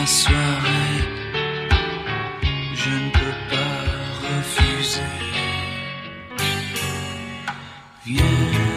la soirée, je ne peux pas refuser. Viens.